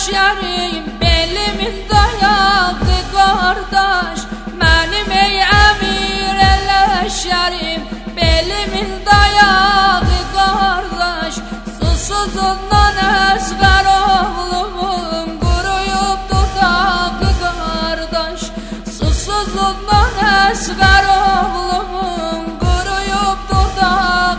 yerim, belimin dayağı kardeş. Benim ey emir eleşerim, belimin dayağı kardeş. Susuzundan esgar oğlumun kuruyup dudağı kardeş. Susuzundan esgar oğlumun kuruyup dudağı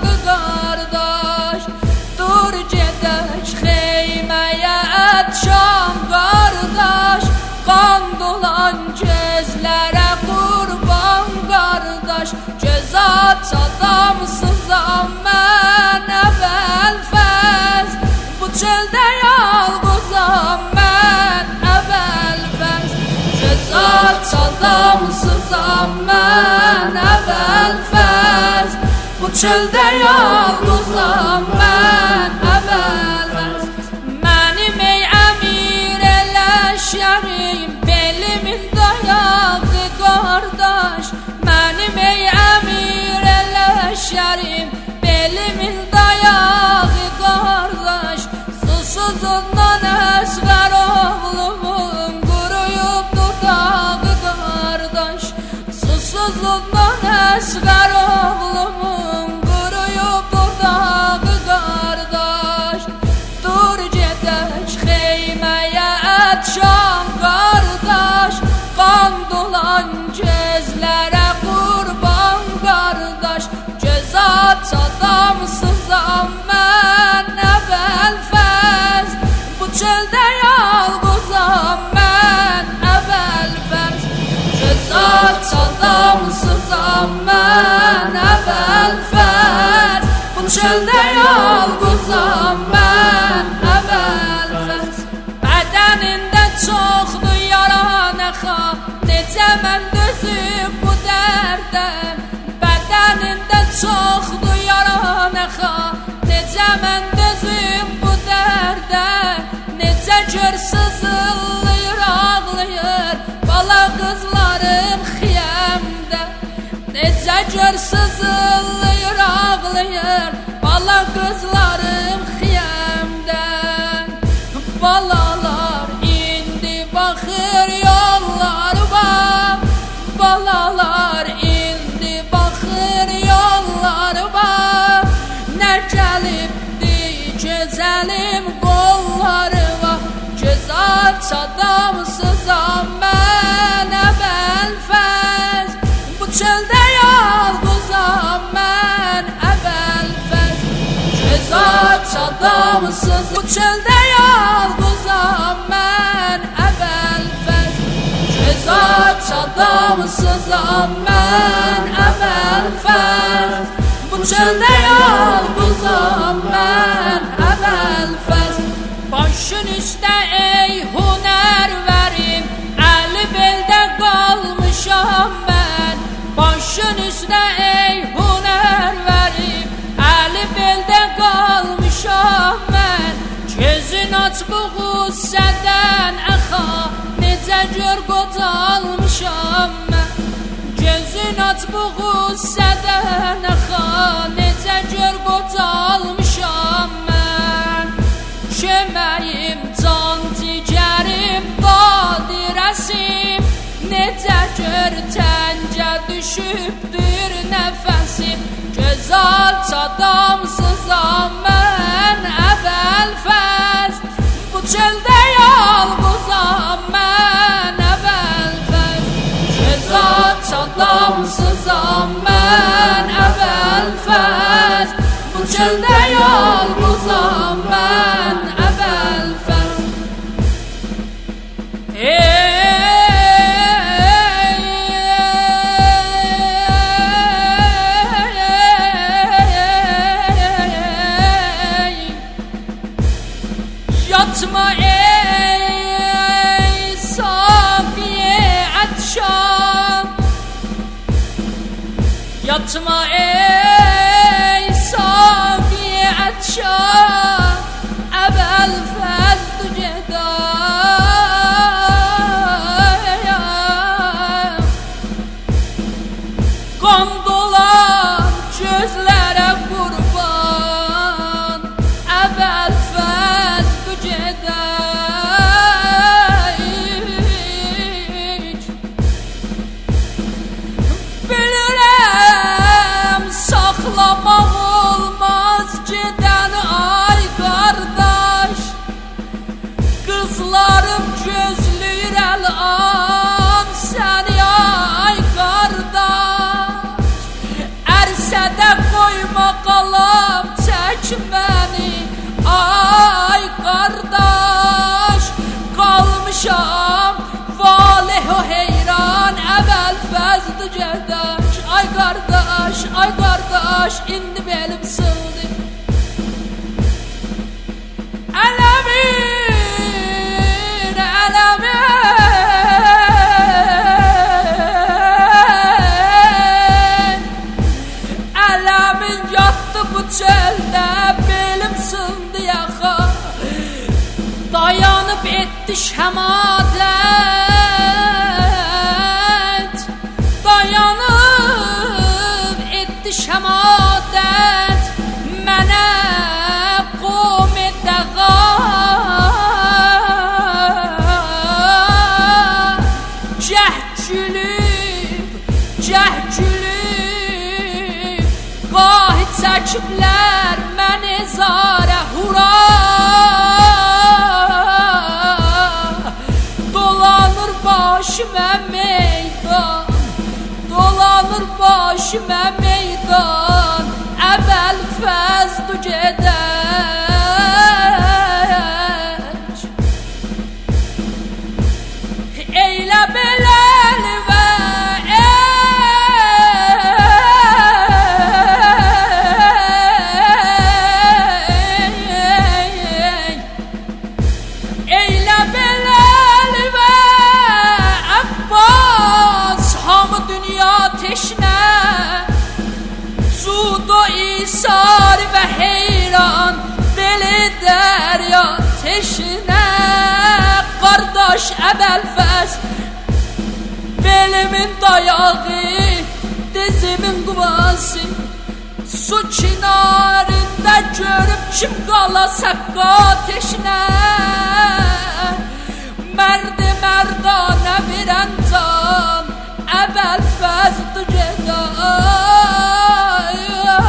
kardeş. Dur gedək xeymeye etşam kardeş. Kan dolan gözlere kurban kardeş. Cezat adamsızam ben evvel fez. Bu çölde yalnızam ben evvel fez. Cezat adamsızam ben evvel fez. Bu çölde yalnızam ben evvel fez. Benim ey emir eleşerim, belimin dayağı kardeş. Benim ey emir eleşerim, belimin dayağı kardeş. Susuzundan esgar oğlumun kuruyup dudağı kardeş. Susuzundan esgar oğlumun kuruyup dudağı kardeş. Dur gedək xeymeye etşam kardeş. Kan dolan gözlere kurban kardeş. Cezat adamsızam ben evvel fez. Bu çölde yalnızam ben evvel fez. Cezat adamsızam ben evvel fez. Bu çölde yalnızam ben evvel fez. Bedeninde çoxdur yaran əxa, necə mən dözüb bu dərdə. Bedeninde çoxdur yaran əxa, necə mən dözüb bu dərdə. Necə gör sızılıyır, ağlayır bala qızlarım xiyəmdə. Necə gör sızılıyır, ağlayır bala qızlarım xiyəmdən. Balalar indi baxır yollarıma, balalar indi baxır yollarıma. Nə gəlibdi gözəlim qollarıma. Cezat adamsızam mən evvel fez. Bu çöldə yalnızam mən evvel fez. Cezat adamsız, bu çöldə yalnızam mən evvel fez. Cezat adamsızam mən evvel fez. Bu çöldə yalnızam mən evvel fez. Başın üstə ey huner verim, əli beldə qalmışam mən. Başın üstə ey huner verim, əli beldə qalmışam mən. Gözün aç bu qüssədən əxa, necə gör qocalmışam mən. Gözün aç bu qüssədən əxa, necə gör qocalmışam mən. Köməyim, can cigərim, qadirəsim, necə gör təngə düşübdür nəfəsim. Gözat adamsızam mən evvel fez. Bu çöldə yalnızam mən evvel fez. Gözat adamsızam mən evvel fez. Bu çöldə yalnızam mən evvel fez. Yatma ey safiye atşam. Yatma ey safiye atşam. Evvel fez du gedayam. Kan dolan gözlere kurban. Evvel fez du gedayam. beni. Ay kardeş kalmışam valih o heyran evvel fezd cedaş. Ay kardeş indi belim sığdı. Ələmin yattı bu çöldə belim sındı yaxa. Dayanıp etdi şəmadət. Dayanıp etdi şəmadət. Mənə qom edəğa. Cəhcülüb qahid çəkiblər məni zarə hura. Dolanır başımə meydan, dolanır başımə meydan. Əvvəl fəzd gedək. Eylə beləli və teşne Sudo isar ve heyran deli derya teşne. Kardeş Əbəlfəz belimin dayağı dizimin quvası. Su kinarında görüp kim qalasaqqa teşne. Mərdi mərdana verən can Əbəlfəz gedək.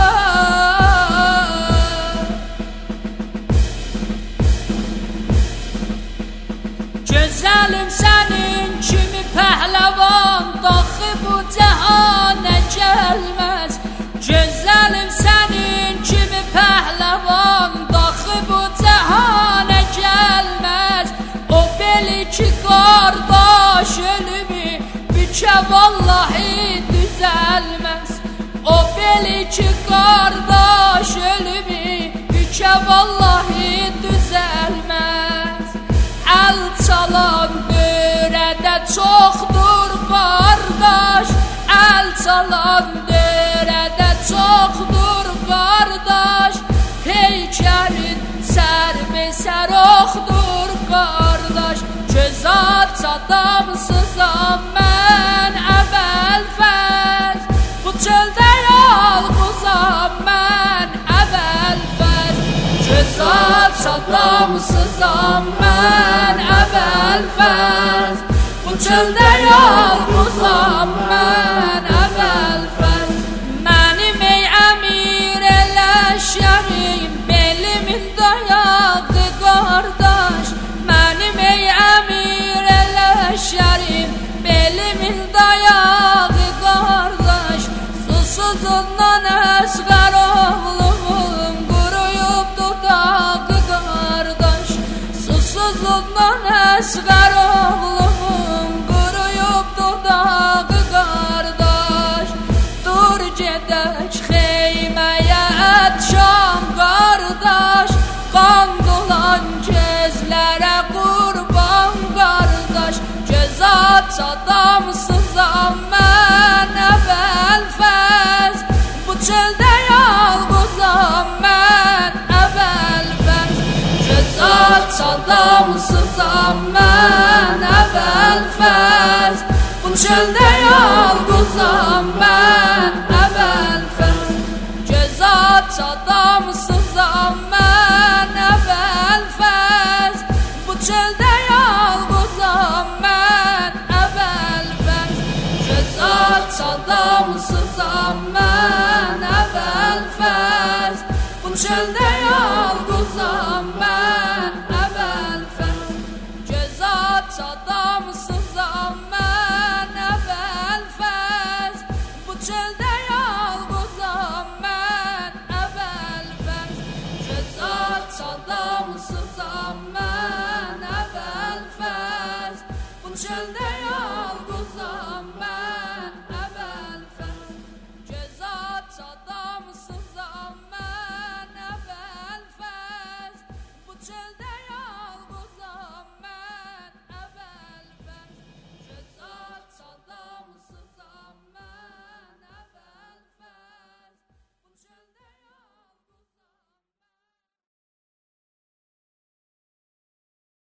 Gözəlim sənin kimi pəhləvan daxı bu cəhana gəlməz. Gözəlim sənin kimi pəhləvan daxı bu cəhana gəlməz. O beli ki qardaş ölümü bükə vallahi düzəlməz. O beli ki qardaş ölümü bükə vallahi düzəlməz. Əl çalan dörədə çoxdur qardaş. Əl çalan dörədə çoxdur qardaş. Heykəlin sər-be-sər oxdur qardaş. Göz aç adamsızam mən Əbəlfəz. Bu çöldə yalqızam mən Əbəlfəz. Göz aç adamsızam mən Əbəlfəz. Bu çöldə yalqızam mən Əbəlfəz. Mənim ey əmir eləşərim belimin dayağı qardaş. Mənim ey əmir eləşərim belimin dayağı qardaş. Susuzundan əsğər oğlumun quruyub dudağı qardaş. Susuzundan əsğər oğlumun quruyub dudağı qardaş. Dur gedək xeyməyə ətşam qardaş. Qan dolan gözlərə qurban qardaş. Göz aç adamsızam mən Əbəlfəz. Bu çöldə yalqızam mən Əbəlfəz. Göz aç adamsızam mən Əbəlfəz. Bu çöldə yalqızam mən Əbəlfəz. Göz aç adamsızam mən Əbəlfəz. Bu çöldə yalqızam mən Əbəlfəz. Göz aç adamsızam mən Əbəlfəz. Bu çöldə